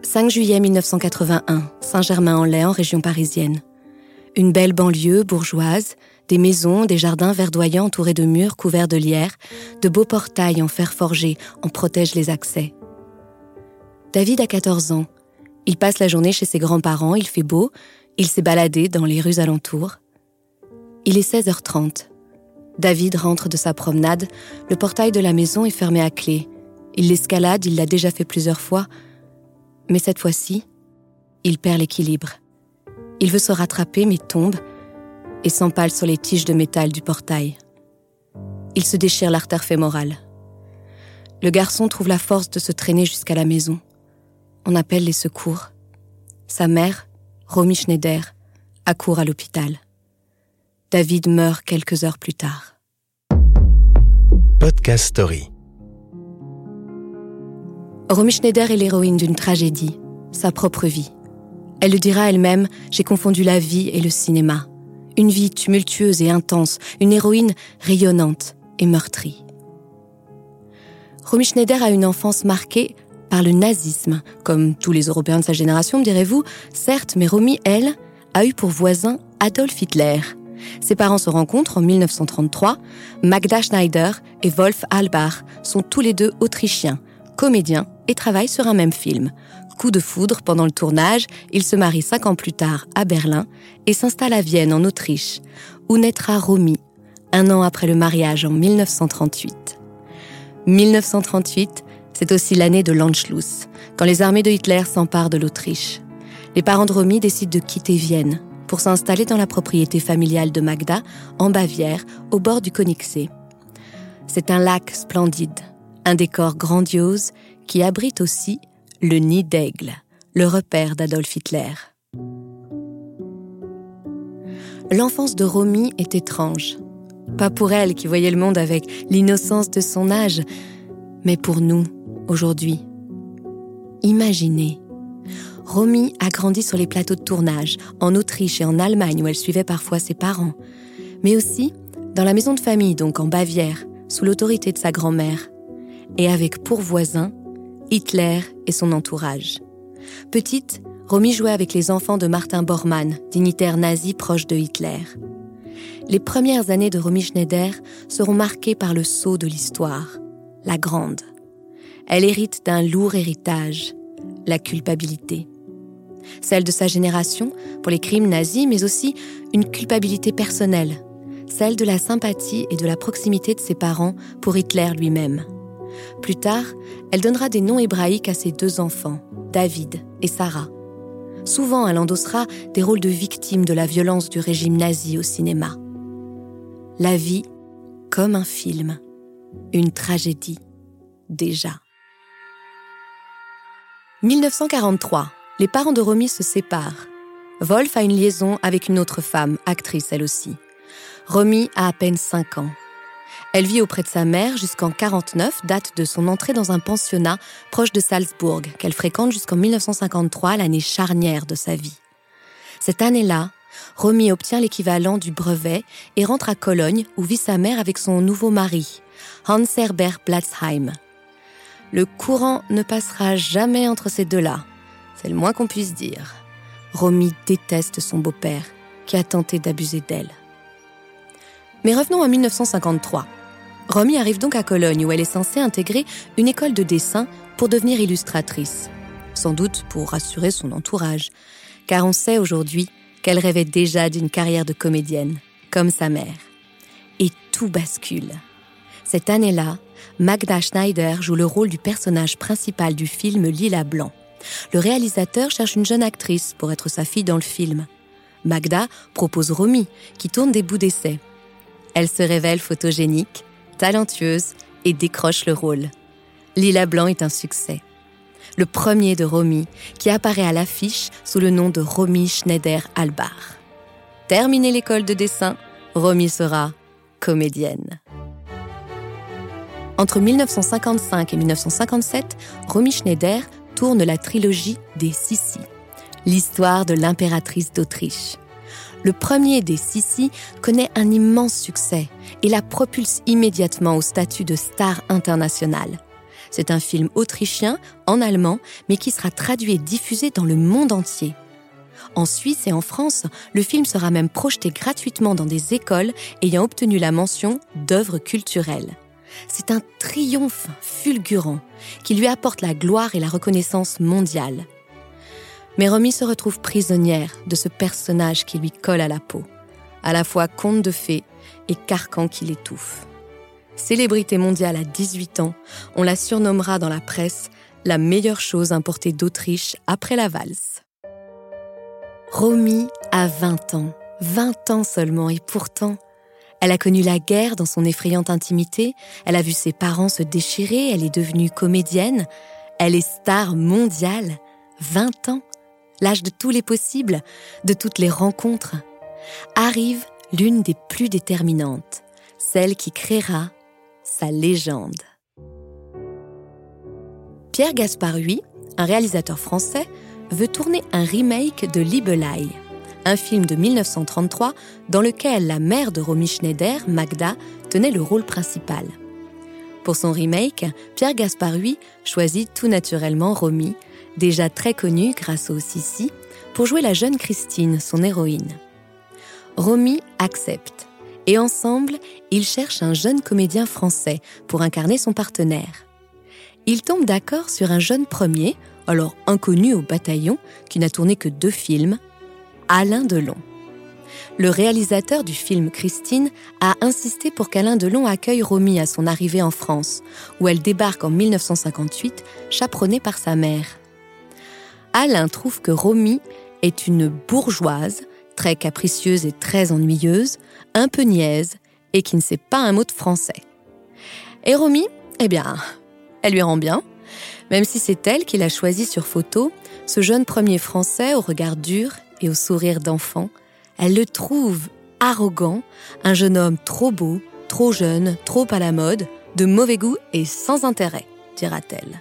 5 juillet 1981, Saint-Germain-en-Laye, en région parisienne. Une belle banlieue bourgeoise, des maisons, des jardins verdoyants entourés de murs couverts de lierre, de beaux portails en fer forgé en protègent les accès. David a 14 ans. Il passe la journée chez ses grands-parents, il fait beau, il s'est baladé dans les rues alentours. Il est 16h30. David rentre de sa promenade, le portail de la maison est fermé à clé. Il l'escalade, il l'a déjà fait plusieurs fois, mais cette fois-ci, il perd l'équilibre. Il veut se rattraper mais tombe et s'empale sur les tiges de métal du portail. Il se déchire l'artère fémorale. Le garçon trouve la force de se traîner jusqu'à la maison. On appelle les secours. Sa mère, Romy Schneider, accourt à l'hôpital. David meurt quelques heures plus tard. Podcast Story. Romy Schneider est l'héroïne d'une tragédie, sa propre vie. Elle le dira elle-même, j'ai confondu la vie et le cinéma. Une vie tumultueuse et intense, une héroïne rayonnante et meurtrie. Romy Schneider a une enfance marquée par le nazisme, comme tous les Européens de sa génération, me direz-vous. Certes, mais Romy, elle, a eu pour voisin Adolf Hitler. Ses parents se rencontrent en 1933. Magda Schneider et Wolf Halbach sont tous les deux autrichiens, comédiens et travaillent sur un même film. Coup de foudre pendant le tournage, ils se marient 5 ans plus tard à Berlin et s'installent à Vienne, en Autriche, où naîtra Romy, 1 an après le mariage en 1938. 1938, c'est aussi l'année de l'Anschluss, quand les armées de Hitler s'emparent de l'Autriche. Les parents de Romy décident de quitter Vienne pour s'installer dans la propriété familiale de Magda, en Bavière, au bord du Königssee. C'est un lac splendide, un décor grandiose qui abrite aussi le nid d'aigle, le repère d'Adolf Hitler. L'enfance de Romy est étrange. Pas pour elle qui voyait le monde avec l'innocence de son âge, mais pour nous, aujourd'hui. Imaginez, Romy a grandi sur les plateaux de tournage, en Autriche et en Allemagne où elle suivait parfois ses parents, mais aussi dans la maison de famille, donc en Bavière, sous l'autorité de sa grand-mère, et avec pour voisins Hitler et son entourage. Petite, Romy jouait avec les enfants de Martin Bormann, dignitaire nazi proche de Hitler. Les premières années de Romy Schneider seront marquées par le sceau de l'histoire, la grande. Elle hérite d'un lourd héritage, la culpabilité. Celle de sa génération pour les crimes nazis, mais aussi une culpabilité personnelle, celle de la sympathie et de la proximité de ses parents pour Hitler lui-même. Plus tard, elle donnera des noms hébraïques à ses 2 enfants, David et Sarah. Souvent, elle endossera des rôles de victime de la violence du régime nazi au cinéma. La vie comme un film, une tragédie, déjà. 1943, les parents de Romy se séparent. Wolf a une liaison avec une autre femme, actrice elle aussi. Romy a à peine 5 ans. Elle vit auprès de sa mère jusqu'en 1949, date de son entrée dans un pensionnat proche de Salzbourg, qu'elle fréquente jusqu'en 1953, l'année charnière de sa vie. Cette année-là, Romy obtient l'équivalent du brevet et rentre à Cologne, où vit sa mère avec son nouveau mari, Hans-Herbert Platzheim. Le courant ne passera jamais entre ces deux-là, c'est le moins qu'on puisse dire. Romy déteste son beau-père, qui a tenté d'abuser d'elle. Mais revenons à 1953. Romy arrive donc à Cologne où elle est censée intégrer une école de dessin pour devenir illustratrice. Sans doute pour rassurer son entourage, car on sait aujourd'hui qu'elle rêvait déjà d'une carrière de comédienne, comme sa mère. Et tout bascule. Cette année-là, Magda Schneider joue le rôle du personnage principal du film Lila Blanc. Le réalisateur cherche une jeune actrice pour être sa fille dans le film. Magda propose Romy, qui tourne des bouts d'essai. Elle se révèle photogénique, talentueuse et décroche le rôle. Lila Blanc est un succès. Le premier de Romy, qui apparaît à l'affiche sous le nom de Romy Schneider-Halbach. Terminée l'école de dessin, Romy sera comédienne. Entre 1955 et 1957, Romy Schneider tourne la trilogie des Sissi, l'histoire de l'impératrice d'Autriche. Le premier des Sissi connaît un immense succès et la propulse immédiatement au statut de star internationale. C'est un film autrichien, en allemand, mais qui sera traduit et diffusé dans le monde entier. En Suisse et en France, le film sera même projeté gratuitement dans des écoles ayant obtenu la mention d'œuvre culturelle. C'est un triomphe fulgurant qui lui apporte la gloire et la reconnaissance mondiale. Mais Romy se retrouve prisonnière de ce personnage qui lui colle à la peau, à la fois conte de fées et carcan qui l'étouffe. Célébrité mondiale à 18 ans, on la surnommera dans la presse la meilleure chose importée d'Autriche après la valse. Romy a 20 ans, 20 ans seulement, et pourtant, elle a connu la guerre dans son effrayante intimité, elle a vu ses parents se déchirer, elle est devenue comédienne, elle est star mondiale. 20 ans, l'âge de tous les possibles, de toutes les rencontres. Arrive l'une des plus déterminantes, celle qui créera sa légende. Pierre Gaspard Huy, un réalisateur français, veut tourner un remake de Liebelei, un film de 1933 dans lequel la mère de Romy Schneider, Magda, tenait le rôle principal. Pour son remake, Pierre Gaspard Huy choisit tout naturellement Romy, déjà très connue grâce au Sissi, pour jouer la jeune Christine, son héroïne. Romy accepte, et ensemble, ils cherchent un jeune comédien français pour incarner son partenaire. Ils tombent d'accord sur un jeune premier, alors inconnu au bataillon, qui n'a tourné que 2 films, Alain Delon. Le réalisateur du film Christine a insisté pour qu'Alain Delon accueille Romy à son arrivée en France, où elle débarque en 1958, chaperonnée par sa mère. Alain trouve que Romy est une bourgeoise, très capricieuse et très ennuyeuse, un peu niaise et qui ne sait pas un mot de français. Et Romy, elle lui rend bien, même si c'est elle qui l'a choisi sur photo, ce jeune premier français au regard dur et au sourire d'enfant, elle le trouve arrogant, un jeune homme trop beau, trop jeune, trop à la mode, de mauvais goût et sans intérêt, dira-t-elle.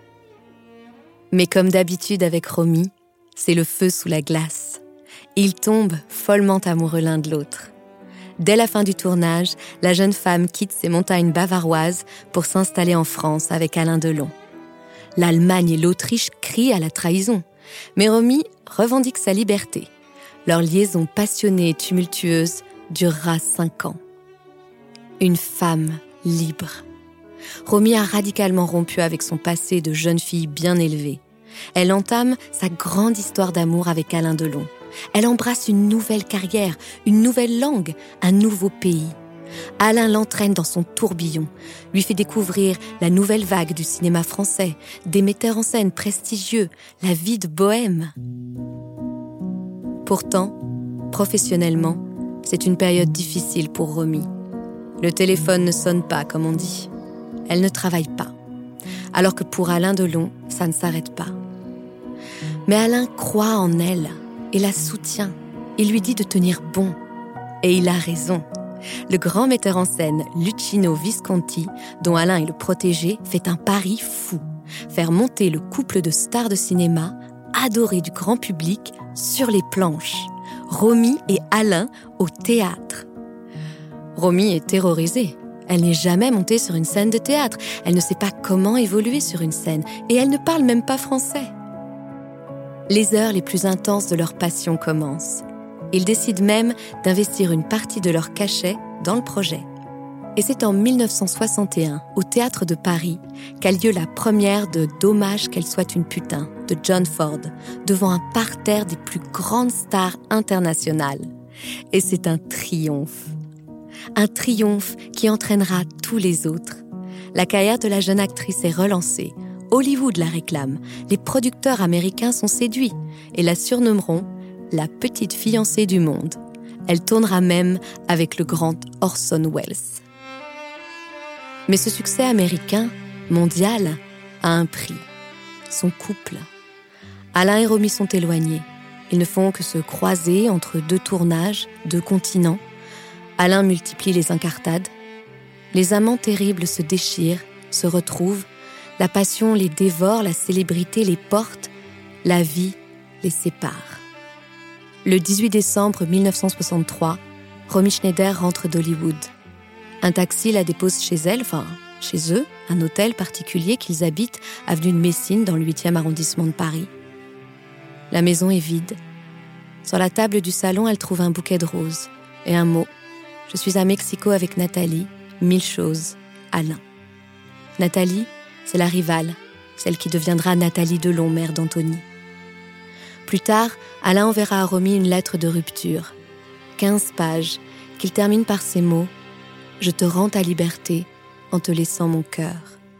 Mais comme d'habitude avec Romy, c'est le feu sous la glace. Ils tombent follement amoureux l'un de l'autre. Dès la fin du tournage, la jeune femme quitte ses montagnes bavaroises pour s'installer en France avec Alain Delon. L'Allemagne et l'Autriche crient à la trahison, mais Romy revendique sa liberté. Leur liaison passionnée et tumultueuse durera 5 ans. Une femme libre. Romy a radicalement rompu avec son passé de jeune fille bien élevée. Elle entame sa grande histoire d'amour avec Alain Delon. Elle embrasse une nouvelle carrière, une nouvelle langue, un nouveau pays. Alain l'entraîne dans son tourbillon, lui fait découvrir la nouvelle vague du cinéma français, des metteurs en scène prestigieux, la vie de bohème. Pourtant, professionnellement, c'est une période difficile pour Romy. Le téléphone ne sonne pas, comme on dit. Elle ne travaille pas. Alors que pour Alain Delon, ça ne s'arrête pas. Mais Alain croit en elle et la soutient. Il lui dit de tenir bon. Et il a raison. Le grand metteur en scène Luchino Visconti, dont Alain est le protégé, fait un pari fou. Faire monter le couple de stars de cinéma, adoré du grand public, sur les planches. Romy et Alain au théâtre. Romy est terrorisée. Elle n'est jamais montée sur une scène de théâtre. Elle ne sait pas comment évoluer sur une scène. Et elle ne parle même pas français. Les heures les plus intenses de leur passion commencent. Ils décident même d'investir une partie de leur cachet dans le projet. Et c'est en 1961, au Théâtre de Paris, qu'a lieu la première de « Dommage qu'elle soit une putain » de John Ford, devant un parterre des plus grandes stars internationales. Et c'est un triomphe. Un triomphe qui entraînera tous les autres. La carrière de la jeune actrice est relancée. Hollywood la réclame. Les producteurs américains sont séduits et la surnommeront la petite fiancée du monde. Elle tournera même avec le grand Orson Welles. Mais ce succès américain, mondial, a un prix. Son couple. Alain et Romy sont éloignés. Ils ne font que se croiser entre 2 tournages, 2 continents. Alain multiplie les incartades. Les amants terribles se déchirent, se retrouvent. La passion les dévore, la célébrité les porte. La vie les sépare. Le 18 décembre 1963, Romy Schneider rentre d'Hollywood. Un taxi la dépose chez elle, chez eux, un hôtel particulier qu'ils habitent avenue de Messine dans le 8e arrondissement de Paris. La maison est vide. Sur la table du salon, elle trouve un bouquet de roses et un mot. Je suis à Mexico avec Nathalie, 1000 choses, Alain. Nathalie, c'est la rivale, celle qui deviendra Nathalie Delon, mère d'Anthony. Plus tard, Alain enverra à Romy une lettre de rupture. 15 pages, qu'il termine par ces mots « Je te rends ta liberté en te laissant mon cœur ».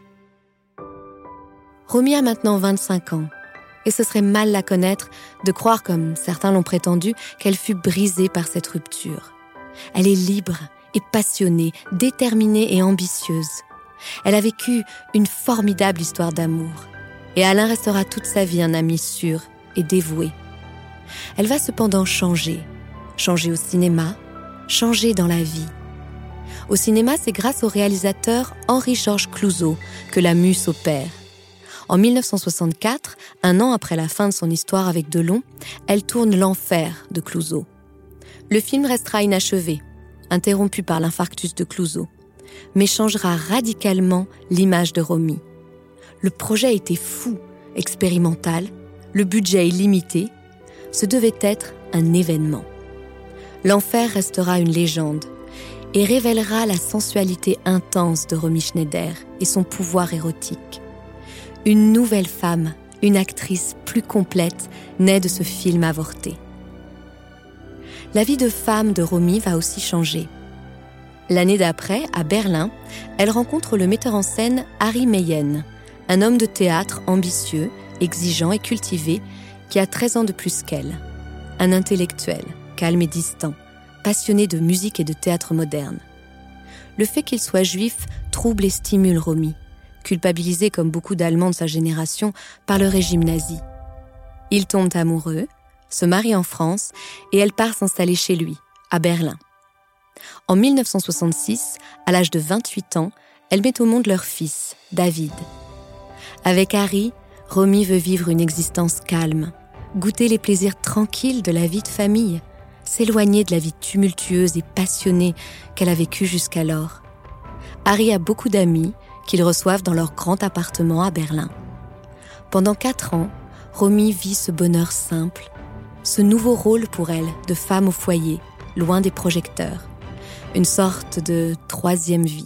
Romy a maintenant 25 ans, et ce serait mal la connaître de croire, comme certains l'ont prétendu, qu'elle fut brisée par cette rupture. Elle est libre et passionnée, déterminée et ambitieuse. Elle a vécu une formidable histoire d'amour. Et Alain restera toute sa vie un ami sûr et dévoué. Elle va cependant changer. Changer au cinéma, changer dans la vie. Au cinéma, c'est grâce au réalisateur Henri-Georges Clouzot que la mue s'opère. En 1964, un an après la fin de son histoire avec Delon, elle tourne L'Enfer de Clouzot. Le film restera inachevé, interrompu par l'infarctus de Clouzot, mais changera radicalement l'image de Romy. Le projet était fou, expérimental, le budget illimité. Ce devait être un événement. L'Enfer restera une légende et révélera la sensualité intense de Romy Schneider et son pouvoir érotique. Une nouvelle femme, une actrice plus complète, naît de ce film avorté. La vie de femme de Romy va aussi changer. L'année d'après, à Berlin, elle rencontre le metteur en scène Harry Meyen, un homme de théâtre ambitieux, exigeant et cultivé, qui a 13 ans de plus qu'elle. Un intellectuel, calme et distant, passionné de musique et de théâtre moderne. Le fait qu'il soit juif trouble et stimule Romy, culpabilisée comme beaucoup d'Allemands de sa génération par le régime nazi. Ils tombent amoureux, se marient en France et elle part s'installer chez lui, à Berlin. En 1966, à l'âge de 28 ans, elle met au monde leur fils, David. Avec Harry, Romy veut vivre une existence calme, goûter les plaisirs tranquilles de la vie de famille, s'éloigner de la vie tumultueuse et passionnée qu'elle a vécue jusqu'alors. Harry a beaucoup d'amis qu'ils reçoivent dans leur grand appartement à Berlin. Pendant 4 ans, Romy vit ce bonheur simple, ce nouveau rôle pour elle de femme au foyer, loin des projecteurs, une sorte de 3e vie.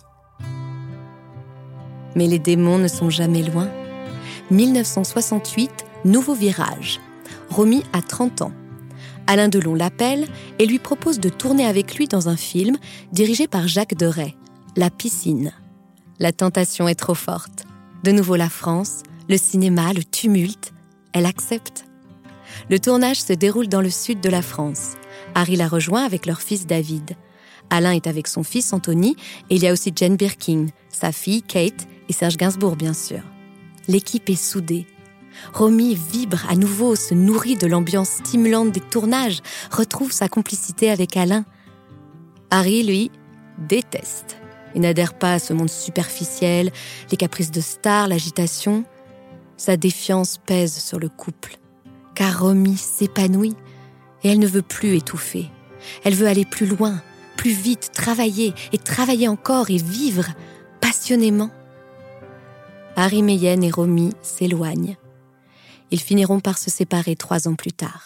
Mais les démons ne sont jamais loin. 1968, nouveau virage. Romy a 30 ans. Alain Delon l'appelle et lui propose de tourner avec lui dans un film dirigé par Jacques Deray, La piscine. La tentation est trop forte. De nouveau la France, le cinéma, le tumulte. Elle accepte. Le tournage se déroule dans le sud de la France. Harry la rejoint avec leur fils David. Alain est avec son fils Anthony et il y a aussi Jane Birkin, sa fille Kate et Serge Gainsbourg bien sûr. L'équipe est soudée. Romy vibre à nouveau, se nourrit de l'ambiance stimulante des tournages, retrouve sa complicité avec Alain. Harry, lui, déteste. Il n'adhère pas à ce monde superficiel, les caprices de stars, l'agitation. Sa défiance pèse sur le couple. Car Romy s'épanouit et elle ne veut plus étouffer. Elle veut aller plus loin, plus vite, travailler et travailler encore et vivre passionnément. Harry Meyen et Romy s'éloignent. Ils finiront par se séparer 3 ans plus tard.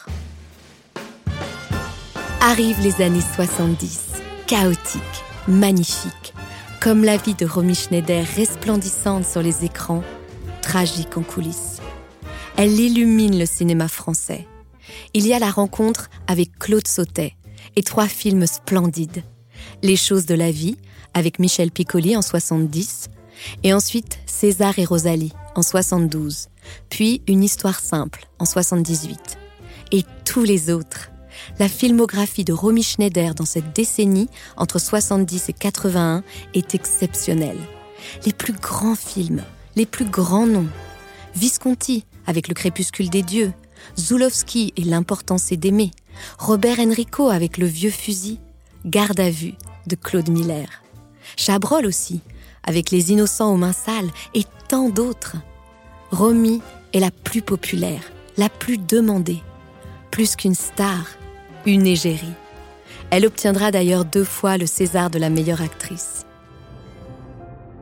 Arrivent les années 70, chaotiques, magnifiques, comme la vie de Romy Schneider resplendissante sur les écrans, tragique en coulisses. Elle illumine le cinéma français. Il y a la rencontre avec Claude Sautet et 3 films splendides. Les choses de la vie, avec Michel Piccoli en 70, et ensuite César et Rosalie en 72, puis Une histoire simple en 78. Et tous les autres. La filmographie de Romy Schneider dans cette décennie, entre 70 et 81, est exceptionnelle. Les plus grands films, les plus grands noms. Visconti, avec Le crépuscule des dieux, Zulawski et L'importance est d'aimer, Robert Enrico avec Le vieux fusil, Garde à vue de Claude Miller. Chabrol aussi, avec Les innocents aux mains sales et tant d'autres. Romy est la plus populaire, la plus demandée. Plus qu'une star, une égérie. Elle obtiendra d'ailleurs 2 fois le César de la meilleure actrice.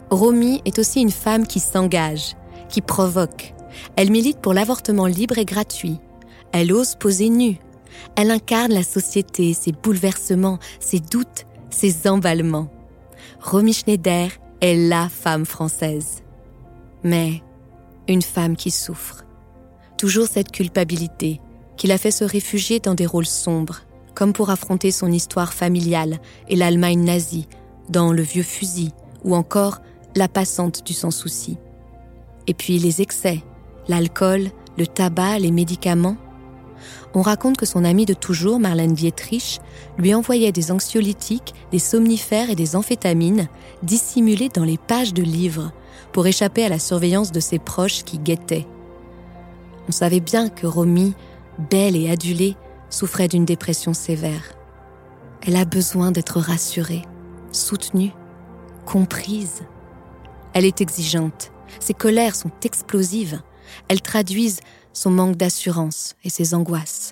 Romy est aussi une femme qui s'engage, qui provoque. Elle milite pour l'avortement libre et gratuit. Elle ose poser nue. Elle incarne la société, ses bouleversements, ses doutes, ses emballements. Romy Schneider est la femme française. Mais une femme qui souffre. Toujours cette culpabilité qui l'a fait se réfugier dans des rôles sombres, comme pour affronter son histoire familiale et l'Allemagne nazie, dans Le Vieux Fusil, ou encore La Passante du Sans Souci. Et puis les excès, l'alcool, le tabac, les médicaments. On raconte que son amie de toujours, Marlène Dietrich, lui envoyait des anxiolytiques, des somnifères et des amphétamines dissimulés dans les pages de livres pour échapper à la surveillance de ses proches qui guettaient. On savait bien que Romy, belle et adulée, souffrait d'une dépression sévère. Elle a besoin d'être rassurée, soutenue, comprise. Elle est exigeante, ses colères sont explosives, elles traduisent son manque d'assurance et ses angoisses.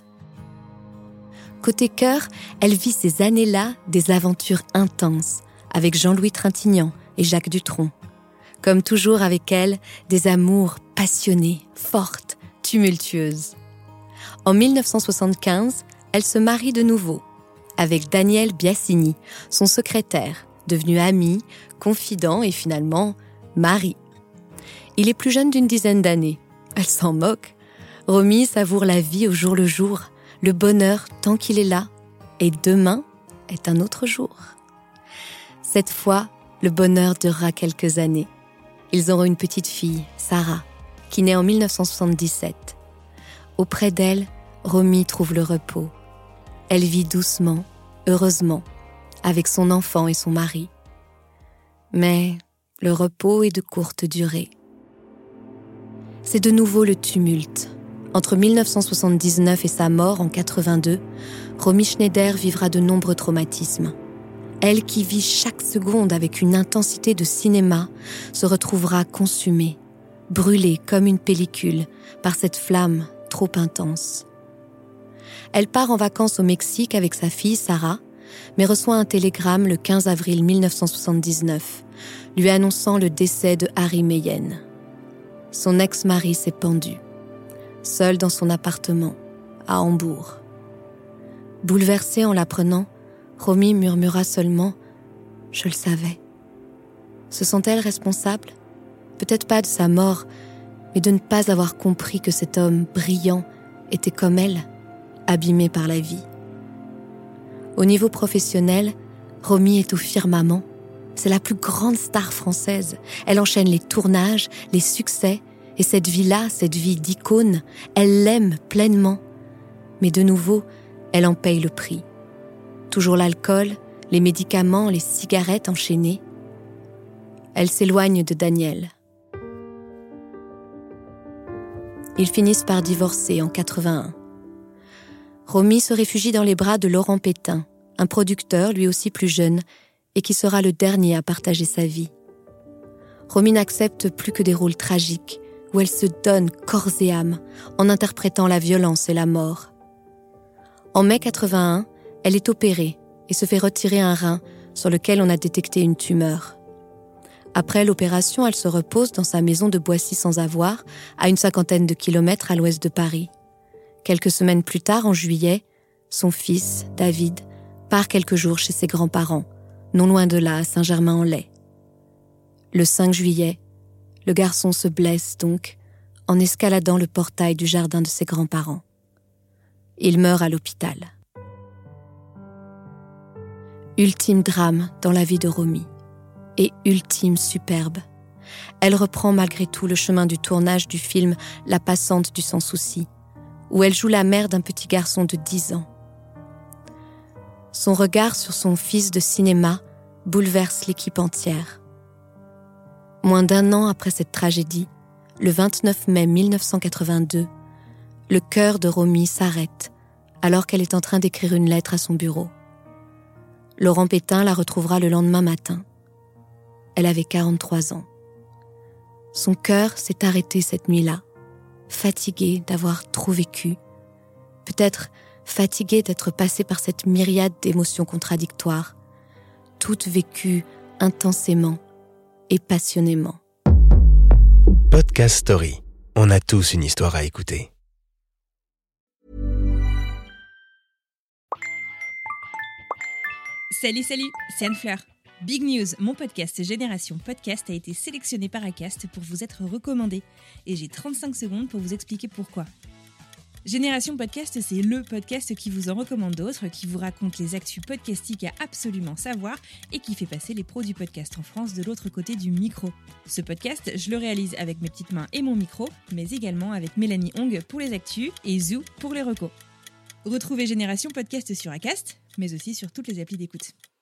Côté cœur, elle vit ces années-là des aventures intenses avec Jean-Louis Trintignant et Jacques Dutronc. Comme toujours avec elle, des amours passionnées, fortes, tumultueuses. En 1975, elle se marie de nouveau avec Daniel Biasini, son secrétaire, devenu ami, confident et finalement mari. Il est plus jeune d'une dizaine d'années. Elle s'en moque. Romy savoure la vie au jour le jour, le bonheur tant qu'il est là, et demain est un autre jour. Cette fois, le bonheur durera quelques années. Ils auront une petite fille, Sarah, qui naît en 1977. Auprès d'elle, Romy trouve le repos. Elle vit doucement, heureusement, avec son enfant et son mari. Mais le repos est de courte durée. C'est de nouveau le tumulte. Entre 1979 et sa mort en 82, Romy Schneider vivra de nombreux traumatismes. Elle qui vit chaque seconde avec une intensité de cinéma se retrouvera consumée, brûlée comme une pellicule par cette flamme trop intense. Elle part en vacances au Mexique avec sa fille Sarah, mais reçoit un télégramme le 15 avril 1979, lui annonçant le décès de Harry Meyen. Son ex-mari s'est pendu, seul dans son appartement, à Hambourg. Bouleversée en l'apprenant, Romy murmura seulement « Je le savais ». Se sent-elle responsable ? Peut-être pas de sa mort, mais de ne pas avoir compris que cet homme brillant était comme elle, abîmé par la vie. Au niveau professionnel, Romy est au firmament. C'est la plus grande star française. Elle enchaîne les tournages, les succès, et cette vie-là, cette vie d'icône, elle l'aime pleinement. Mais de nouveau, elle en paye le prix. Toujours l'alcool, les médicaments, les cigarettes enchaînées. Elle s'éloigne de Daniel. Ils finissent par divorcer en 81. Romy se réfugie dans les bras de Laurent Pétain, un producteur lui aussi plus jeune, et qui sera le dernier à partager sa vie. Romy n'accepte plus que des rôles tragiques, où elle se donne corps et âme, en interprétant la violence et la mort. En mai 81, elle est opérée et se fait retirer un rein sur lequel on a détecté une tumeur. Après l'opération, elle se repose dans sa maison de Boissy-sans-Avoir, à une 50aine de kilomètres à l'ouest de Paris. Quelques semaines plus tard, en juillet, son fils, David, part quelques jours chez ses grands-parents, non loin de là, à Saint-Germain-en-Laye. Le 5 juillet, le garçon se blesse donc en escaladant le portail du jardin de ses grands-parents. Il meurt à l'hôpital. Ultime drame dans la vie de Romy. Et ultime superbe. Elle reprend malgré tout le chemin du tournage du film La Passante du Sans Souci, où elle joue la mère d'un petit garçon de 10 ans. Son regard sur son fils de cinéma bouleverse l'équipe entière. Moins d'1 an après cette tragédie, le 29 mai 1982, le cœur de Romy s'arrête alors qu'elle est en train d'écrire une lettre à son bureau. Laurent Pétain la retrouvera le lendemain matin. Elle avait 43 ans. Son cœur s'est arrêté cette nuit-là, fatigué d'avoir trop vécu, peut-être fatigué d'être passé par cette myriade d'émotions contradictoires, toutes vécues intensément, et passionnément. Podcast Story. On a tous une histoire à écouter. Salut, c'est Anne-Fleur. Big News, mon podcast Génération Podcast a été sélectionné par Acast pour vous être recommandé. Et j'ai 35 secondes pour vous expliquer pourquoi. Génération Podcast, c'est le podcast qui vous en recommande d'autres, qui vous raconte les actus podcastiques à absolument savoir et qui fait passer les pros du podcast en France de l'autre côté du micro. Ce podcast, je le réalise avec mes petites mains et mon micro, mais également avec Mélanie Hong pour les actus et Zou pour les recos. Retrouvez Génération Podcast sur Acast, mais aussi sur toutes les applis d'écoute.